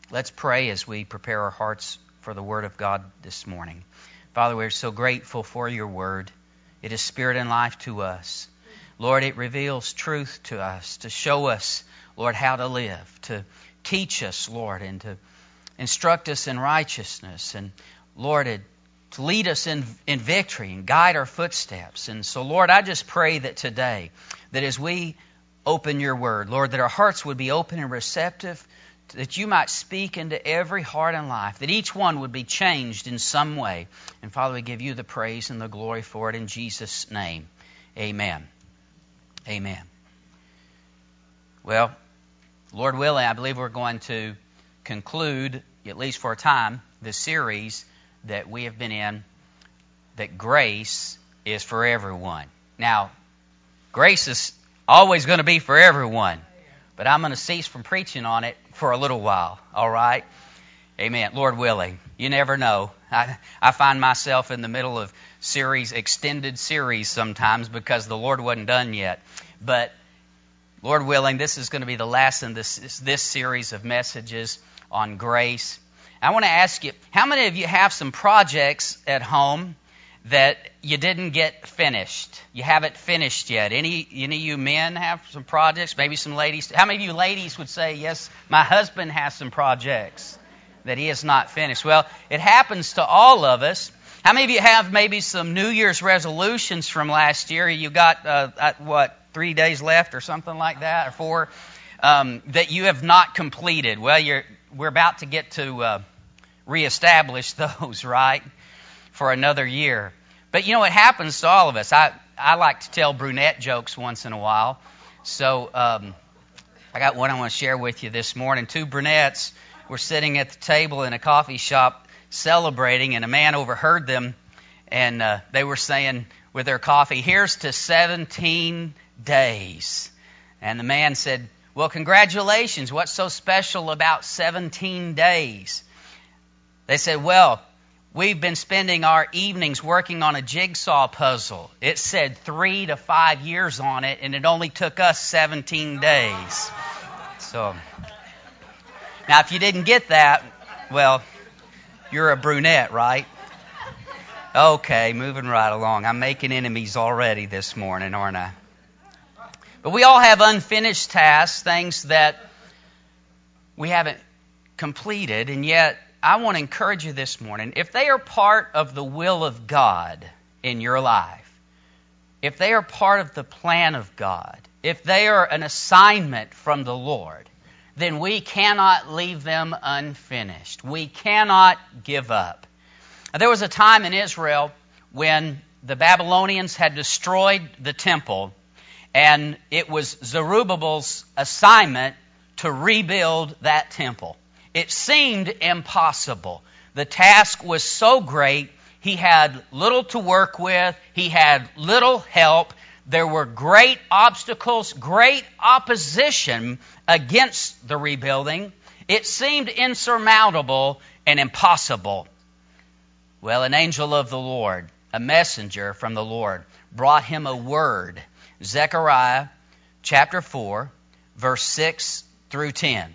Let's pray as we prepare our hearts for the Word of God this morning. Father, we're so grateful for your Word. It is spirit and life to us. Lord, it reveals truth to us, to show us, Lord, how to live, to teach us, Lord, and to instruct us in righteousness. And, Lord, to lead us in victory and guide our footsteps. And so, Lord, I just pray that today, that as we open your Word, Lord, that our hearts would be open and receptive, that you might speak into every heart and life, that each one would be changed in some way. And Father, we give you the praise and the glory for it in Jesus' name. Amen. Amen. Well, Lord willing, I believe we're going to conclude, at least for a time, the series that we have been in, that grace is for everyone. Now, grace is always going to be for everyone, but I'm going to cease from preaching on it for a little while, all right? Amen. Lord willing. You never know. I find myself in the middle of extended series sometimes because the Lord wasn't done yet. But Lord willing, this is going to be the last in this series of messages on grace. I want to ask you, how many of you have some projects at home that you didn't get finished? You haven't finished yet. Any of you men have some projects? Maybe some ladies. How many of you ladies would say, yes, my husband has some projects that he has not finished? Well, it happens to all of us. How many of you have maybe some New Year's resolutions from last year? You got, 3 days left or something like that, or 4, that you have not completed? Well, we're about to get to reestablish those, right, for another year. But, you know, it happens to all of us. I like to tell brunette jokes once in a while. So I got one I want to share with you this morning. 2 brunettes were sitting at the table in a coffee shop celebrating, and a man overheard them, and they were saying with their coffee, "Here's to 17 days." And the man said, "Well, congratulations. What's so special about 17 days? They said, "Well, we've been spending our evenings working on a jigsaw puzzle. It said 3 to 5 years on it, and it only took us 17 days. So, now if you didn't get that, well, you're a brunette, right? Okay, moving right along. I'm making enemies already this morning, aren't I? But we all have unfinished tasks, things that we haven't completed, and yet I want to encourage you this morning, if they are part of the will of God in your life, if they are part of the plan of God, if they are an assignment from the Lord, then we cannot leave them unfinished. We cannot give up. Now, there was a time in Israel when the Babylonians had destroyed the temple, and it was Zerubbabel's assignment to rebuild that temple. It seemed impossible. The task was so great. He had little to work with. He had little help. There were great obstacles, great opposition against the rebuilding. It seemed insurmountable and impossible. Well, an angel of the Lord, a messenger from the Lord, brought him a word. Zechariah chapter 4, verse 6 through 10.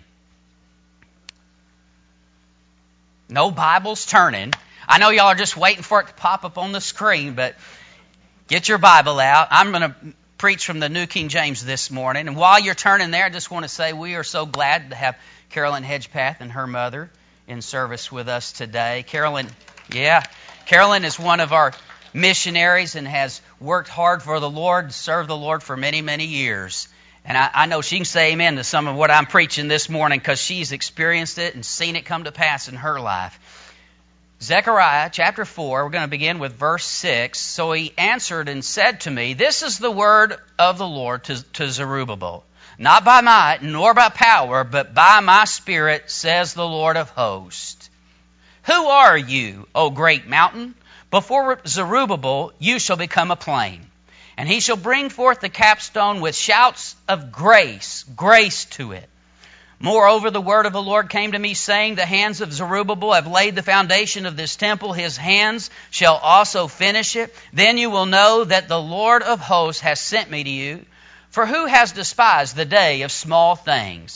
No Bibles turning. I know y'all are just waiting for it to pop up on the screen, but get your Bible out. I'm going to preach from the New King James this morning. And while you're turning there, I just want to say we are so glad to have Carolyn Hedgepath and her mother in service with us today. Carolyn is one of our missionaries and has worked hard for the Lord, served the Lord for many, many years. And I know she can say amen to some of what I'm preaching this morning because she's experienced it and seen it come to pass in her life. Zechariah chapter 4, we're going to begin with verse 6. So he answered and said to me, "This is the word of the Lord to Zerubbabel. Not by might nor by power, but by my Spirit, says the Lord of hosts. Who are you, O great mountain? Before Zerubbabel you shall become a plain. And he shall bring forth the capstone with shouts of grace to it. Moreover, the word of the Lord came to me, saying, The hands of Zerubbabel have laid the foundation of this temple. His hands shall also finish it. Then you will know that the Lord of hosts has sent me to you. For who has despised the day of small things?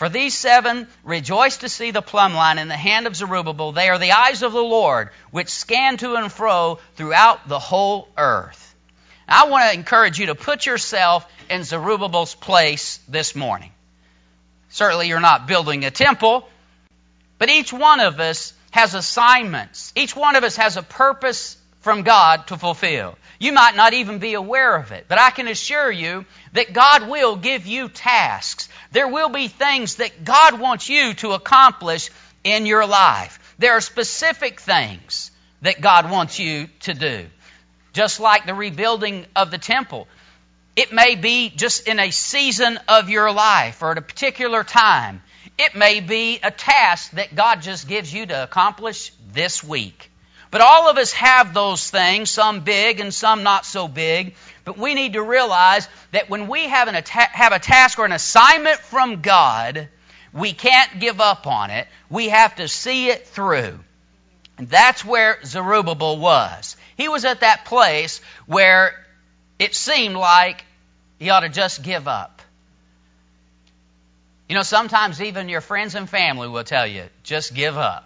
For these 7 rejoice to see the plumb line in the hand of Zerubbabel. They are the eyes of the Lord, which scan to and fro throughout the whole earth. I want to encourage you to put yourself in Zerubbabel's place this morning. Certainly you're not building a temple, but each one of us has assignments. Each one of us has a purpose from God to fulfill. You might not even be aware of it, but I can assure you that God will give you tasks. There will be things that God wants you to accomplish in your life. There are specific things that God wants you to do. Just like the rebuilding of the temple. It may be just in a season of your life or at a particular time. It may be a task that God just gives you to accomplish this week. But all of us have those things, some big and some not so big. But we need to realize that when we have a task or an assignment from God, we can't give up on it. We have to see it through. And that's where Zerubbabel was. He was at that place where it seemed like he ought to just give up. You know, sometimes even your friends and family will tell you, just give up.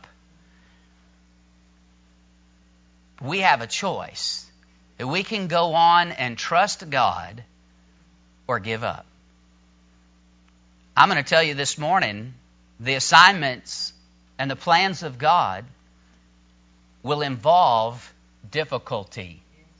We have a choice that we can go on and trust God or give up. I'm going to tell you this morning, the assignments and the plans of God will involve difficulty.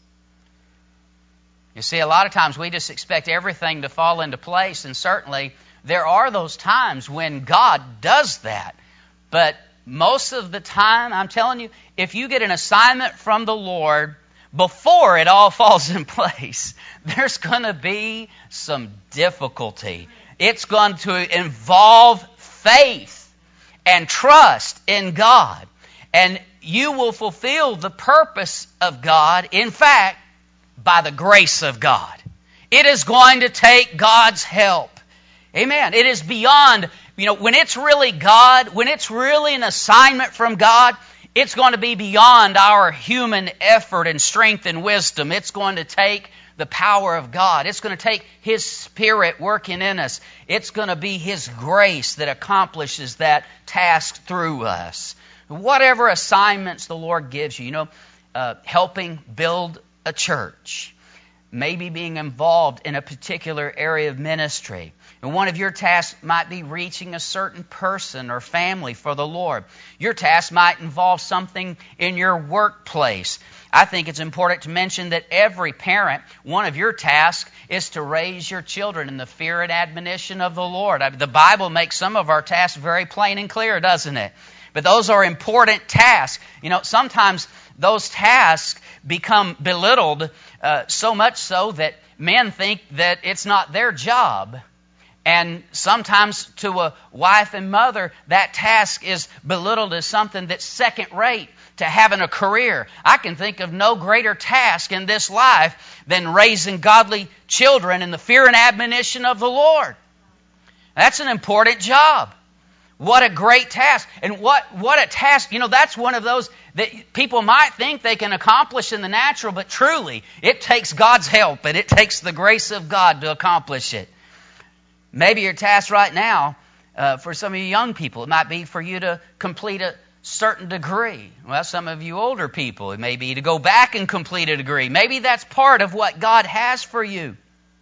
You see, a lot of times we just expect everything to fall into place, and certainly there are those times when God does that. But most of the time, I'm telling you, if you get an assignment from the Lord before it all falls in place, there's going to be some difficulty. It's going to involve faith and trust in God. And you will fulfill the purpose of God, in fact, by the grace of God. It is going to take God's help. Amen. It is beyond, when it's really God, when it's really an assignment from God, it's going to be beyond our human effort and strength and wisdom. It's going to take the power of God. It's going to take His Spirit working in us. It's going to be His grace that accomplishes that task through us. Whatever assignments the Lord gives you, helping build a church, maybe being involved in a particular area of ministry. And one of your tasks might be reaching a certain person or family for the Lord. Your task might involve something in your workplace. I think it's important to mention that every parent, one of your tasks is to raise your children in the fear and admonition of the Lord. The Bible makes some of our tasks very plain and clear, doesn't it? But those are important tasks. Sometimes those tasks become belittled so much so that men think that it's not their job. And sometimes to a wife and mother, that task is belittled as something that's second rate to having a career. I can think of no greater task in this life than raising godly children in the fear and admonition of the Lord. That's an important job. What a great task. And what a task. That's one of those that people might think they can accomplish in the natural, but truly, it takes God's help and it takes the grace of God to accomplish it. Maybe your task right now, for some of you young people, it might be for you to complete a certain degree. Well, some of you older people, it may be to go back and complete a degree. Maybe that's part of what God has for you.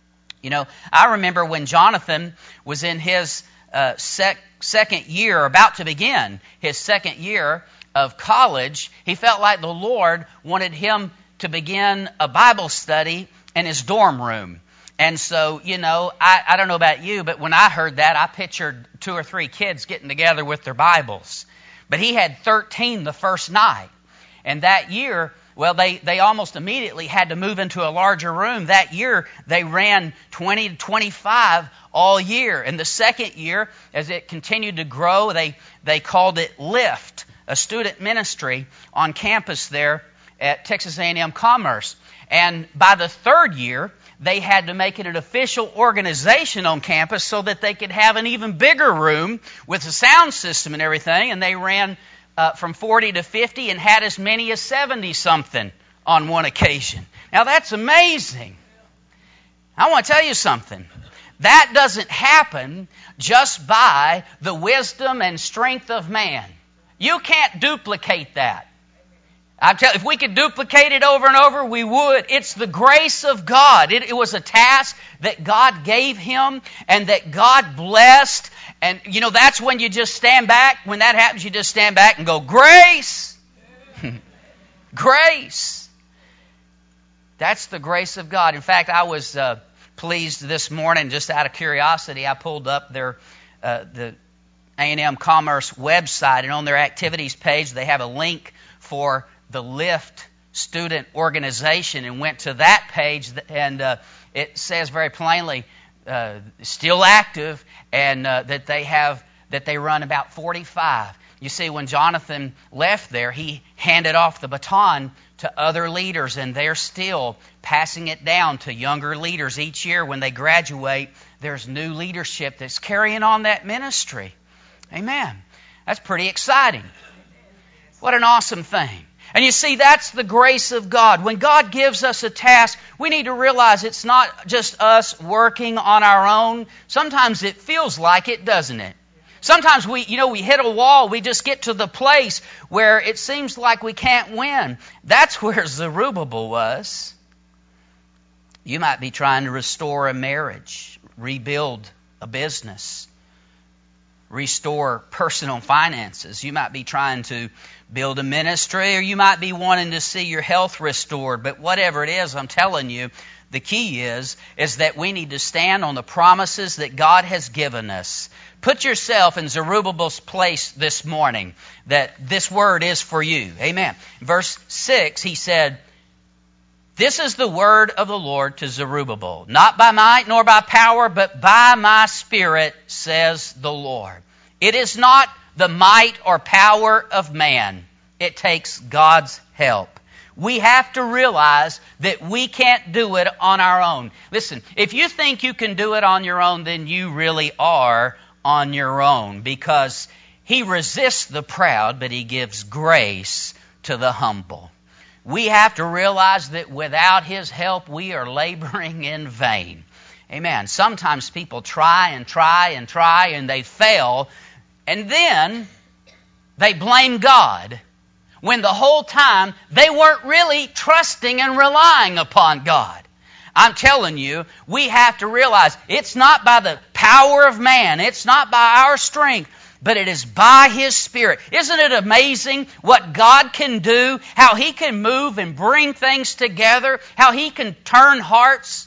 I remember when Jonathan was in his second year, about to begin his second year of college, he felt like the Lord wanted him to begin a Bible study in his dorm room. And so, I don't know about you, but when I heard that, I pictured 2 or 3 kids getting together with their Bibles. But he had 13 the first night. And that year, well, they almost immediately had to move into a larger room. That year, they ran 20 to 25 all year. And the second year, as it continued to grow, they called it LIFT, a student ministry on campus there at Texas A&M Commerce. And by the third year, they had to make it an official organization on campus so that they could have an even bigger room with a sound system and everything. And they ran from 40 to 50 and had as many as 70-something on one occasion. Now, that's amazing. I want to tell you something. that doesn't happen just by the wisdom and strength of man. You can't duplicate that. If we could duplicate it over and over, we would. It's the grace of God. It was a task that God gave him and that God blessed. And, that's when you just stand back. When that happens, you just stand back and go, grace! Grace! That's the grace of God. In fact, I was pleased this morning, just out of curiosity, I pulled up the A&M Commerce website, and on their activities page, they have a link for the LIFT student organization, and went to that page, and it says very plainly, still active, and that they run about 45. You see, when Jonathan left there, he handed off the baton to other leaders, and they're still passing it down to younger leaders. Each year when they graduate, there's new leadership that's carrying on that ministry. Amen. That's pretty exciting. What an awesome thing. And you see, that's the grace of God. When God gives us a task, we need to realize it's not just us working on our own. Sometimes it feels like it, doesn't it? Sometimes we hit a wall. We just get to the place where it seems like we can't win. That's where Zerubbabel was. You might be trying to restore a marriage, rebuild a business, restore personal finances. You might be trying to build a ministry, or you might be wanting to see your health restored. But whatever it is, I'm telling you, the key is that we need to stand on the promises that God has given us. Put yourself in Zerubbabel's place this morning, that this word is for you. Amen. Verse 6, he said, "This is the word of the Lord to Zerubbabel, not by might nor by power, but by my Spirit, says the Lord." It is not the might or power of man. It takes God's help. We have to realize that we can't do it on our own. Listen, if you think you can do it on your own, then you really are on your own, because He resists the proud, but He gives grace to the humble. We have to realize that without His help, we are laboring in vain. Amen. Sometimes people try and try and try, and they fail, and then they blame God, when the whole time they weren't really trusting and relying upon God. I'm telling you, we have to realize it's not by the power of man, it's not by our strength, but it is by His Spirit. Isn't it amazing what God can do, how He can move and bring things together, how He can turn hearts?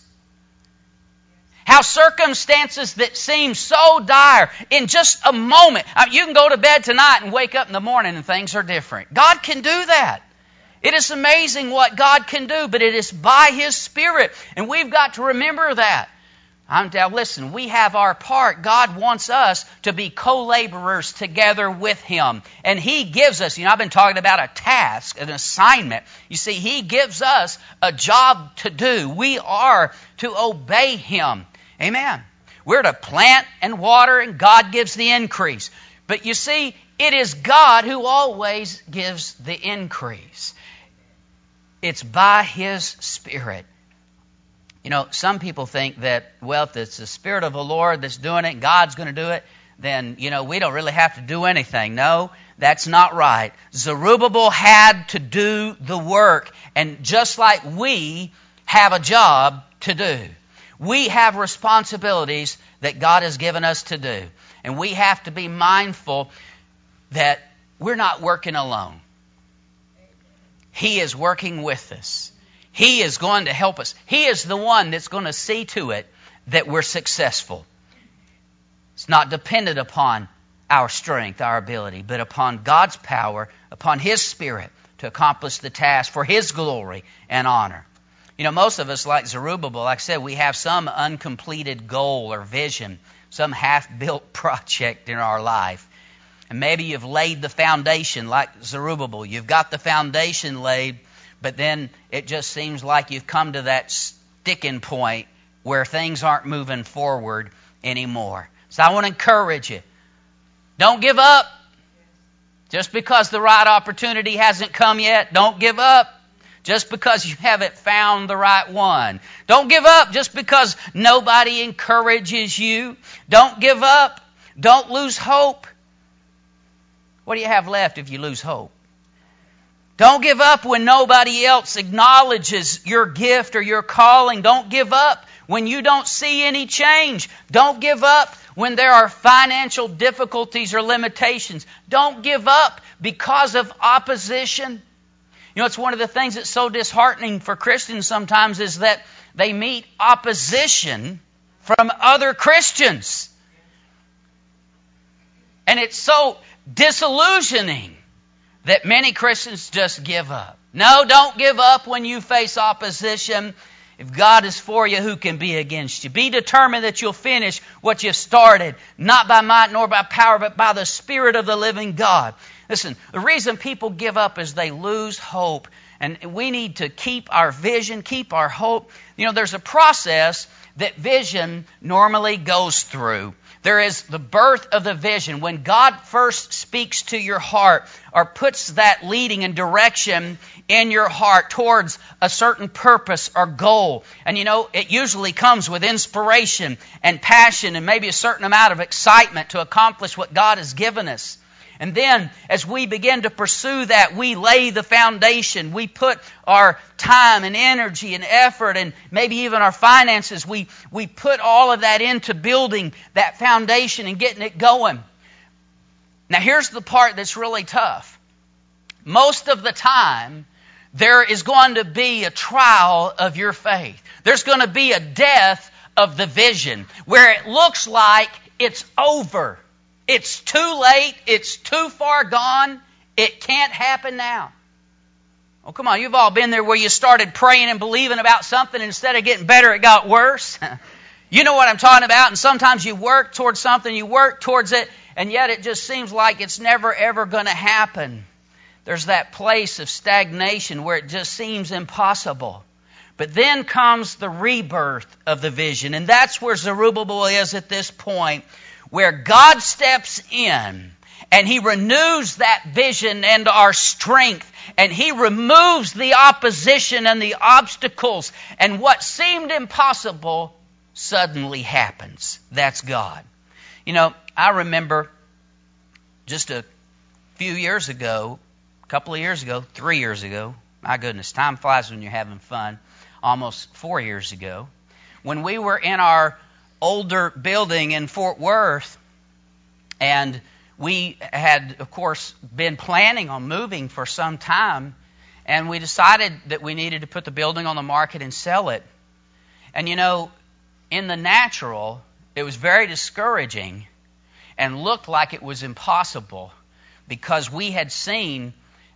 How circumstances that seem so dire, in just a moment, you can go to bed tonight and wake up in the morning and things are different. God can do that. It is amazing what God can do, but it is by His Spirit, and we've got to remember that. Listen, we have our part. God wants us to be co-laborers together with Him, and He gives us, I've been talking about a task, an assignment. You see, He gives us a job to do. We are to obey Him. Amen. We're to plant and water, and God gives the increase. But you see, it is God who always gives the increase. It's by His Spirit. Some people think that, if it's the Spirit of the Lord that's doing it and God's going to do it, then, we don't really have to do anything. No, that's not right. Zerubbabel had to do the work, and just like we have a job to do, we have responsibilities that God has given us to do. And we have to be mindful that we're not working alone. He is working with us. He is going to help us. He is the one that's going to see to it that we're successful. It's not dependent upon our strength, our ability, but upon God's power, upon His Spirit to accomplish the task for His glory and honor. Most of us, like Zerubbabel, like I said, we have some uncompleted goal or vision, some half-built project in our life. And maybe you've laid the foundation like Zerubbabel. You've got the foundation laid, but then it just seems like you've come to that sticking point where things aren't moving forward anymore. So I want to encourage you. Don't give up. Just because the right opportunity hasn't come yet, don't give up. just because you haven't found the right one. Don't give up just because nobody encourages you. Don't give up. Don't lose hope. What do you have left if you lose hope? Don't give up when nobody else acknowledges your gift or your calling. Don't give up when you don't see any change. Don't give up when there are financial difficulties or limitations. Don't give up because of opposition. You know, it's one of the things that's so disheartening for Christians sometimes is that they meet opposition from other Christians. And it's so disillusioning that many Christians just give up. No, don't give up when you face opposition. If God is for you, who can be against you? Be determined that you'll finish what you've started, not by might nor by power, but by the Spirit of the living God. Listen, the reason people give up is they lose hope. And we need to keep our vision, keep our hope. You know, there's a process that vision normally goes through. There is the birth of the vision. When God first speaks to your heart or puts that leading and direction in your heart towards a certain purpose or goal. And you know, it usually comes with inspiration and passion and maybe a certain amount of excitement to accomplish what God has given us. And then, as we begin to pursue that, we lay the foundation. We put our time and energy and effort and maybe even our finances. We put all of that into building that foundation and getting it going. Now, here's the part that's really tough. Most of the time, there is going to be a trial of your faith. There's going to be a death of the vision where it looks like it's over. It's too late. It's too far gone. It can't happen now. Oh, come on. You've all been there where you started praying and believing about something, and instead of getting better, it got worse. You know what I'm talking about. And sometimes you work towards something, you work towards it, and yet it just seems like it's never, ever going to happen. There's that place of stagnation where it just seems impossible. But then comes the rebirth of the vision. And that's where Zerubbabel is at this point, where God steps in and He renews that vision and our strength, and He removes the opposition and the obstacles, and what seemed impossible suddenly happens. That's God. You know, I remember just a few years ago, a couple of years ago, 3 years ago, my goodness, time flies when you're having fun, almost 4 years ago, when we were in our older building in Fort Worth, and we had, of course, been planning on moving for some time, and we decided that we needed to put the building on the market and sell it. And you know, in the natural, it was very discouraging and looked like it was impossible because we had seen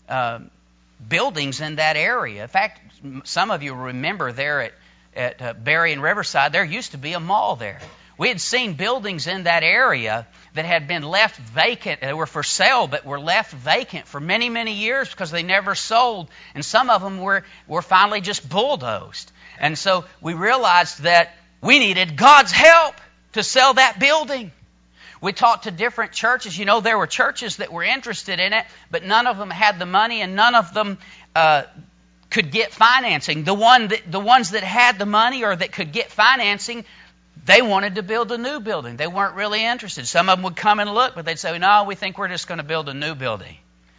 buildings in that area. In fact, some of you remember there at Berry and Riverside, there used to be a mall there. We had seen buildings in that area that had been left vacant. They were for sale, but were left vacant for many, many years because they never sold. And some of them were finally just bulldozed. And so we realized that we needed God's help to sell that building. We talked to different churches. You know, there were churches that were interested in it, but none of them had the money and none of them could get financing. The ones that had the money or that could get financing, they wanted to build a new building. They weren't really interested. Some of them would come and look, but they'd say, no, we think we're just going to build a new building.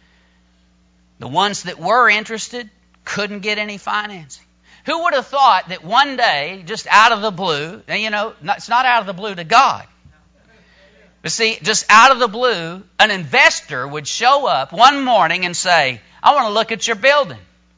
The ones that were interested couldn't get any financing. Who would have thought that one day, just out of the blue, and you know, it's not out of the blue to God. But see, just out of the blue, an investor would show up one morning and say, I want to look at your building.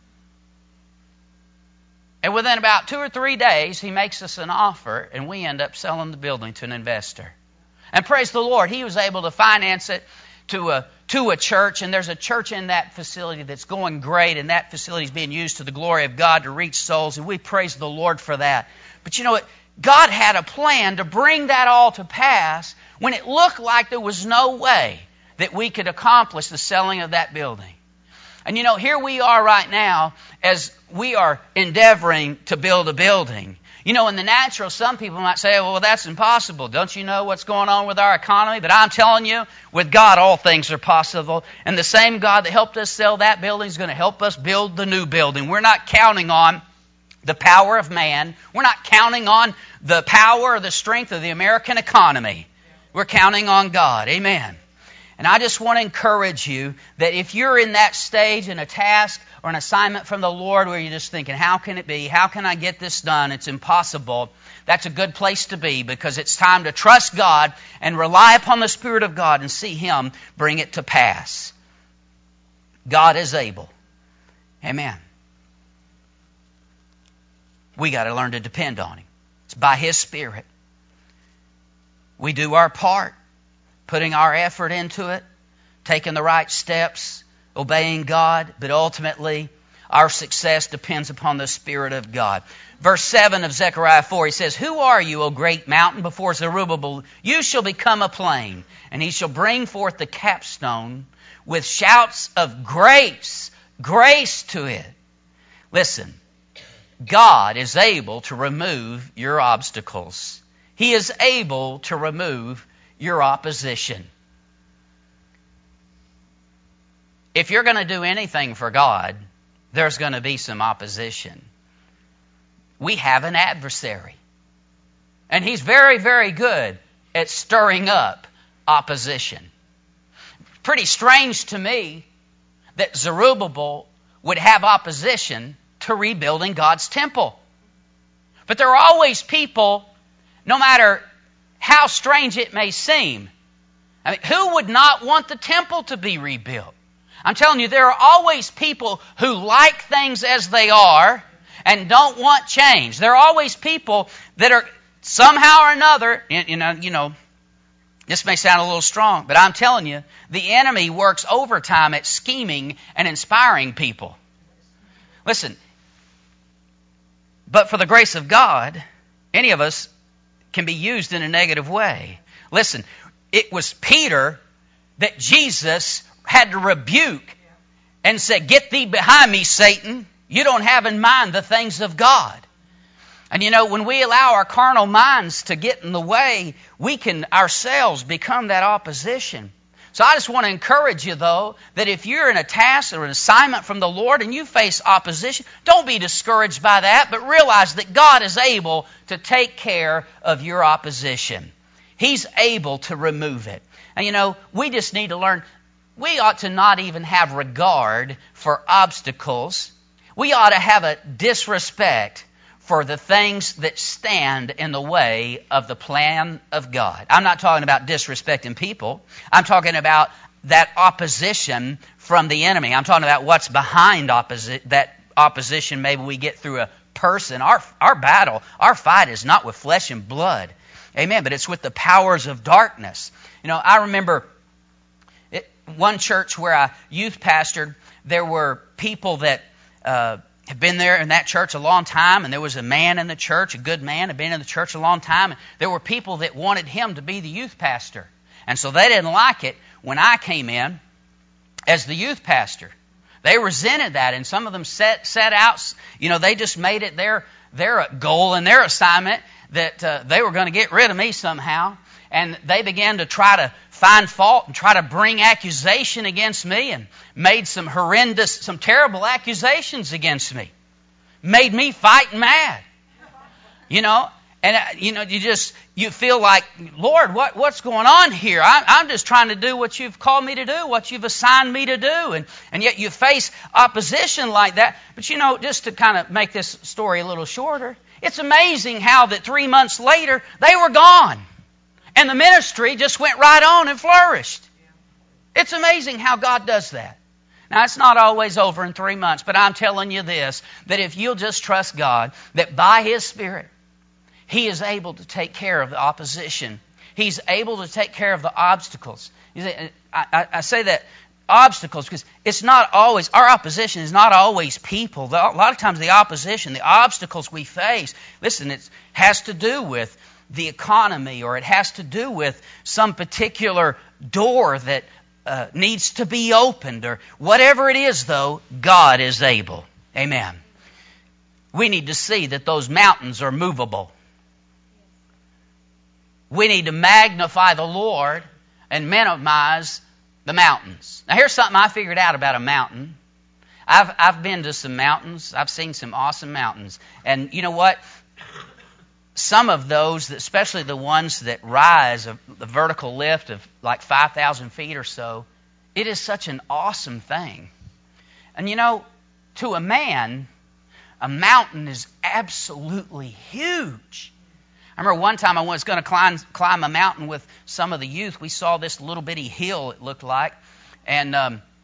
And within about 2 or 3 days, he makes us an offer, and we end up selling the building to an investor. And praise the Lord, he was able to finance it to a church, and there's a church in that facility that's going great, and that facility is being used to the glory of God to reach souls, and we praise the Lord for that. But you know what? God had a plan to bring that all to pass when it looked like there was no way that we could accomplish the selling of that building. And you know, here we are right now as we are endeavoring to build a building. You know, in the natural, some people might say, well, that's impossible. Don't you know what's going on with our economy? But I'm telling you, with God, all things are possible. And the same God that helped us sell that building is going to help us build the new building. We're not counting on the power of man. We're not counting on the power or the strength of the American economy. We're counting on God. Amen. And I just want to encourage you that if you're in that stage in a task or an assignment from the Lord where you're just thinking, how can it be? How can I get this done? It's impossible. That's a good place to be, because it's time to trust God and rely upon the Spirit of God and see Him bring it to pass. God is able. Amen. We got to learn to depend on Him. It's by His Spirit. We do our part, putting our effort into it, taking the right steps, obeying God, but ultimately our success depends upon the Spirit of God. Verse 7 of Zechariah 4, he says, "Who are you, O great mountain? Before Zerubbabel, you shall become a plain, and he shall bring forth the capstone with shouts of grace to it." Listen, God is able to remove your obstacles. He is able to remove your opposition. If you're going to do anything for God, there's going to be some opposition. We have an adversary. And he's very, very good at stirring up opposition. Pretty strange to me that Zerubbabel would have opposition to rebuilding God's temple. But there are always people, no matter how strange it may seem. I mean, who would not want the temple to be rebuilt? I'm telling you, there are always people who like things as they are and don't want change. There are always people that are somehow or another, you know, this may sound a little strong, but I'm telling you, the enemy works overtime at scheming and inspiring people. Listen, but for the grace of God, any of us can be used in a negative way. Listen, it was Peter that Jesus had to rebuke and said, "Get thee behind me, Satan. You don't have in mind the things of God." And you know, when we allow our carnal minds to get in the way, we can ourselves become that opposition. So I just want to encourage you, though, that if you're in a task or an assignment from the Lord and you face opposition, don't be discouraged by that, but realize that God is able to take care of your opposition. He's able to remove it. And you know, we just need to learn, we ought to not even have regard for obstacles. We ought to have a disrespect for the things that stand in the way of the plan of God. I'm not talking about disrespecting people. I'm talking about that opposition from the enemy. I'm talking about what's behind that opposition. Maybe we get through a person. Our battle, our fight is not with flesh and blood. Amen. But it's with the powers of darkness. You know, I remember one church where I youth pastored, there were people that had been there in that church a long time, and there was a man in the church, a good man, had been in the church a long time, and there were people that wanted him to be the youth pastor. And so they didn't like it when I came in as the youth pastor. They resented that, and some of them set out, you know, they just made it their goal and their assignment that they were going to get rid of me somehow. And they began to try to find fault and try to bring accusation against me, and made some terrible accusations against me. Made me fighting mad. You know, and you feel like, Lord, what's going on here? I'm just trying to do what you've called me to do, what you've assigned me to do, and yet you face opposition like that. But you know, just to kind of make this story a little shorter, it's amazing how that 3 months later they were gone. And the ministry just went right on and flourished. It's amazing how God does that. Now, it's not always over in 3 months, but I'm telling you this, that if you'll just trust God, that by His Spirit, He is able to take care of the opposition. He's able to take care of the obstacles. I say that obstacles because it's not always, our opposition is not always people. A lot of times the opposition, the obstacles we face, listen, it has to do with the economy, or it has to do with some particular door that needs to be opened, or whatever it is, though, God is able. Amen. we need to see that those mountains are movable. We need to magnify the Lord and minimize the mountains. Now here's something I figured out about a mountain. I've been to some mountains. I've seen some awesome mountains. And you know what? Some of those, especially the ones that rise, the vertical lift of like 5,000 feet or so, it is such an awesome thing. And you know, to a man, a mountain is absolutely huge. I remember one time I was going to climb a mountain with some of the youth. We saw this little bitty hill, it looked like. And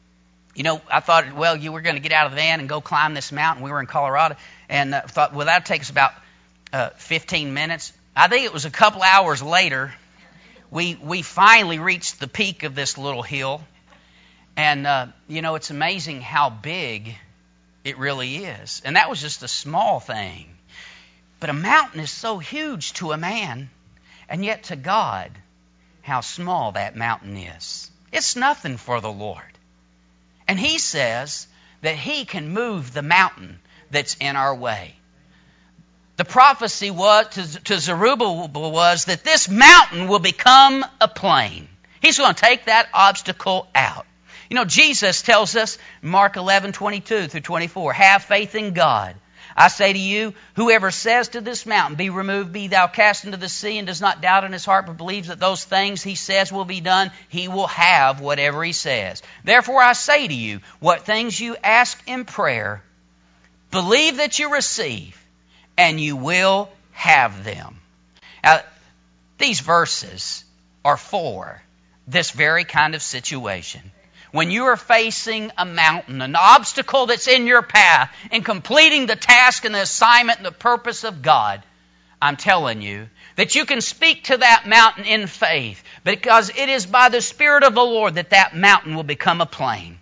I thought, well, you were going to get out of the van and go climb this mountain. We were in Colorado. And thought, well, that'd take us about 15 minutes. I think it was a couple hours later, we finally reached the peak of this little hill. And, it's amazing how big it really is. And that was just a small thing. But a mountain is so huge to a man, and yet to God, how small that mountain is. It's nothing for the Lord. And He says that He can move the mountain that's in our way. The prophecy was to Zerubbabel was that this mountain will become a plain. He's going to take that obstacle out. You know, Jesus tells us, Mark 11:22 through 24, have faith in God. I say to you, whoever says to this mountain, be removed, be thou cast into the sea, and does not doubt in his heart, but believes that those things he says will be done, he will have whatever he says. Therefore I say to you, what things you ask in prayer, believe that you receive, and you will have them. Now, these verses are for this very kind of situation. When you are facing a mountain, an obstacle that's in your path, in completing the task and the assignment and the purpose of God, I'm telling you that you can speak to that mountain in faith, because it is by the Spirit of the Lord that mountain will become a plain.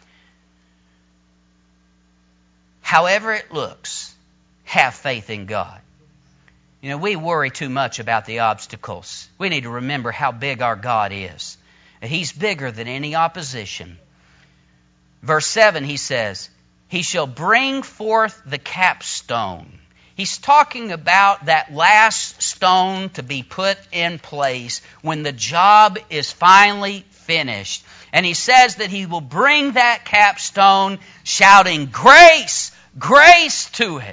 However it looks, have faith in God. You know, we worry too much about the obstacles. We need to remember how big our God is. He's bigger than any opposition. Verse 7, he says, He shall bring forth the capstone. He's talking about that last stone to be put in place when the job is finally finished. And he says that he will bring that capstone shouting, grace, grace to it.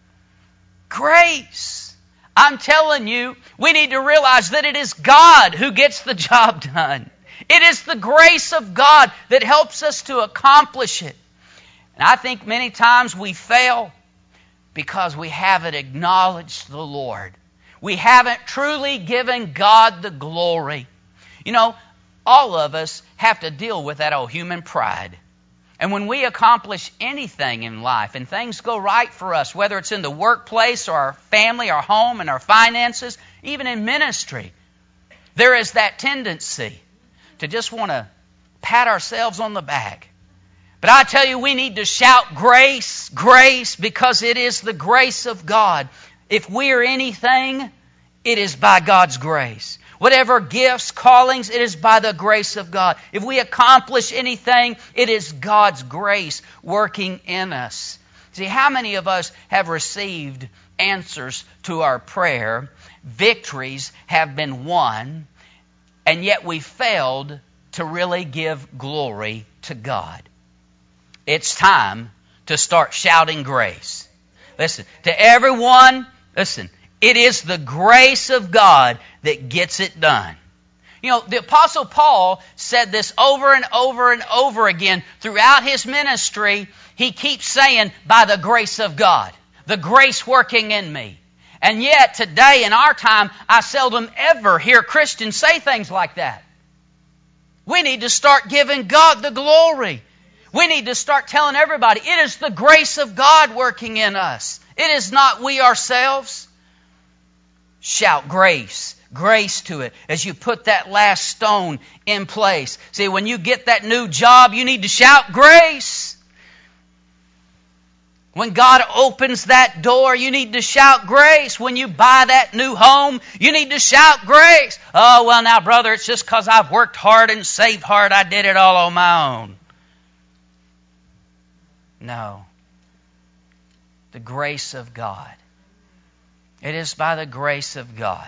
Grace. I'm telling you, we need to realize that it is God who gets the job done. It is the grace of God that helps us to accomplish it. And I think many times we fail because we haven't acknowledged the Lord. We haven't truly given God the glory. You know, all of us have to deal with that old human pride. And when we accomplish anything in life and things go right for us, whether it's in the workplace or our family, our home, and our finances, even in ministry, there is that tendency to just want to pat ourselves on the back. But I tell you, we need to shout grace, grace, because it is the grace of God. If we are anything, it is by God's grace. Whatever gifts, callings, it is by the grace of God. If we accomplish anything, it is God's grace working in us. See, how many of us have received answers to our prayer? Victories have been won, and yet we failed to really give glory to God. It's time to start shouting grace. Listen, to everyone, listen, it is the grace of God that gets it done. You know, the Apostle Paul said this over and over and over again throughout his ministry. He keeps saying, by the grace of God, the grace working in me. And yet, today in our time, I seldom ever hear Christians say things like that. We need to start giving God the glory. We need to start telling everybody, it is the grace of God working in us. It is not we ourselves. Shout grace, grace to it as you put that last stone in place. See, when you get that new job, you need to shout grace. When God opens that door, you need to shout grace. When you buy that new home, you need to shout grace. Oh, well now, brother, it's just because I've worked hard and saved hard. I did it all on my own. No. The grace of God. It is by the grace of God.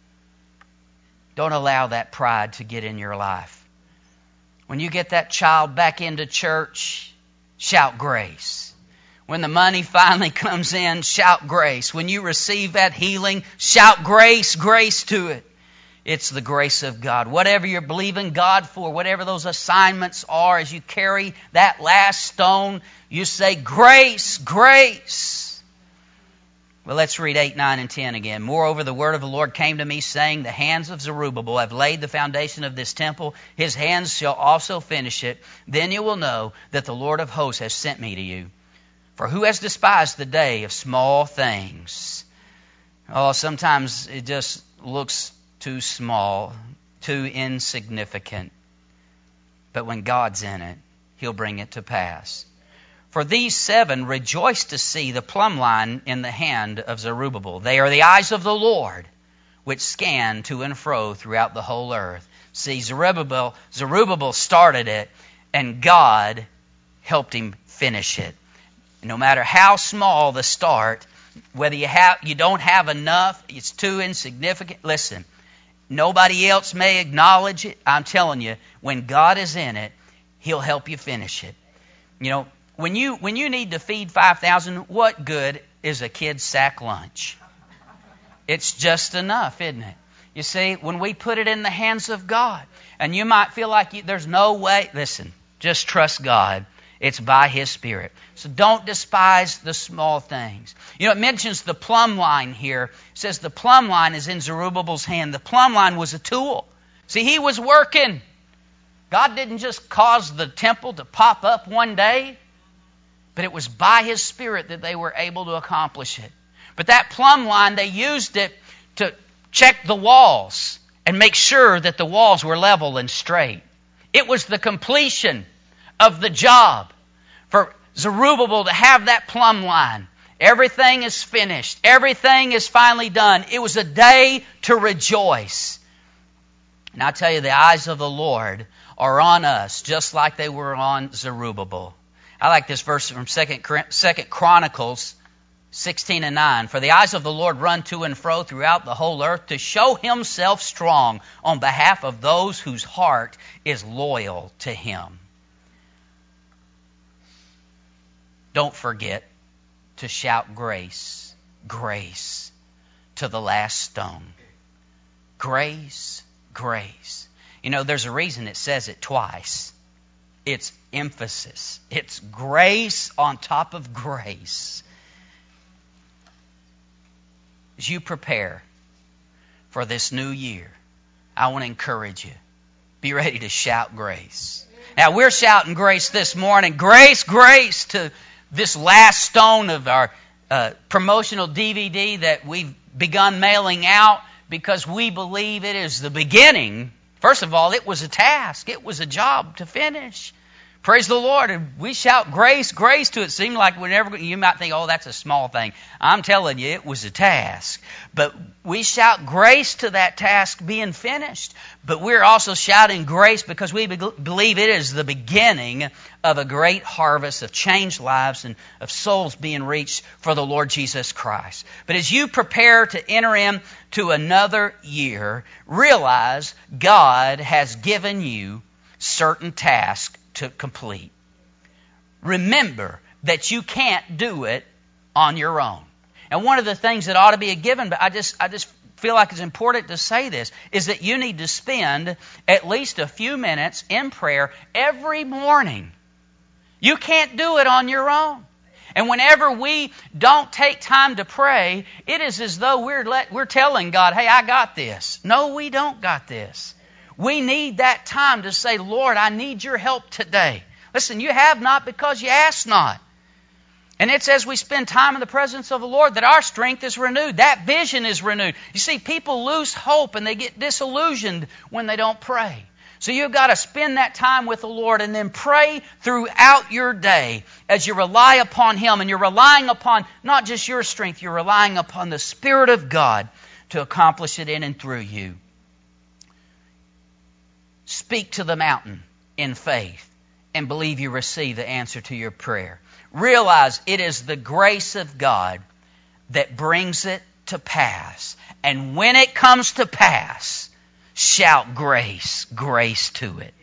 Don't allow that pride to get in your life. When you get that child back into church, shout grace. When the money finally comes in, shout grace. When you receive that healing, shout grace, grace to it. It's the grace of God. Whatever you're believing God for, whatever those assignments are, as you carry that last stone, you say, grace, grace. Well, let's read 8, 9, and 10 again. Moreover, the word of the Lord came to me, saying, the hands of Zerubbabel have laid the foundation of this temple. His hands shall also finish it. Then you will know that the Lord of hosts has sent me to you. For who has despised the day of small things? Oh, sometimes it just looks too small, too insignificant. But when God's in it, He'll bring it to pass. For these 7 rejoice to see the plumb line in the hand of Zerubbabel. They are the eyes of the Lord, which scan to and fro throughout the whole earth. See, Zerubbabel started it, and God helped him finish it. No matter how small the start, whether you don't have enough, it's too insignificant. Listen, nobody else may acknowledge it. I'm telling you, when God is in it, He'll help you finish it. You know, when you need to feed 5,000, what good is a kid's sack lunch? It's just enough, isn't it? You see, when we put it in the hands of God, and you might feel like there's no way, listen, just trust God. It's by His Spirit. So don't despise the small things. You know, it mentions the plumb line here. It says the plumb line is in Zerubbabel's hand. The plumb line was a tool. See, he was working. God didn't just cause the temple to pop up one day, but it was by His Spirit that they were able to accomplish it. But that plumb line, they used it to check the walls and make sure that the walls were level and straight. It was the completion of the job for Zerubbabel to have that plumb line. Everything is finished. Everything is finally done. It was a day to rejoice. And I tell you, the eyes of the Lord are on us, just like they were on Zerubbabel. I like this verse from 2 Chronicles 16 and 9. For the eyes of the Lord run to and fro throughout the whole earth to show Himself strong on behalf of those whose heart is loyal to Him. Don't forget to shout grace, grace to the last stone. Grace, grace. You know, there's a reason it says it twice. It's emphasis. It's grace on top of grace. As you prepare for this new year, I want to encourage you. Be ready to shout grace. Now, we're shouting grace this morning. Grace, grace to this last stone of our promotional DVD that we've begun mailing out, because we believe it is the beginning. First of all, it was a task. It was a job to finish. Praise the Lord. And we shout grace, grace to it. It seemed like whenever you might think, oh, that's a small thing. I'm telling you, it was a task. But we shout grace to that task being finished. But we're also shouting grace because we believe it is the beginning of a great harvest of changed lives and of souls being reached for the Lord Jesus Christ. But as you prepare to enter into another year, realize God has given you certain tasks to complete. Remember that you can't do it on your own. And one of the things that ought to be a given, but I just feel like it's important to say this, is that you need to spend at least a few minutes in prayer every morning. You can't do it on your own. And whenever we don't take time to pray, it is as though we're telling God, hey, I got this. No, we don't got this. We need that time to say, Lord, I need your help today. Listen, you have not because you ask not. And it's as we spend time in the presence of the Lord that our strength is renewed. That vision is renewed. You see, people lose hope and they get disillusioned when they don't pray. So you've got to spend that time with the Lord and then pray throughout your day as you rely upon Him. And you're relying upon not just your strength, you're relying upon the Spirit of God to accomplish it in and through you. Speak to the mountain in faith and believe you receive the answer to your prayer. Realize it is the grace of God that brings it to pass. And when it comes to pass, shout grace, grace to it.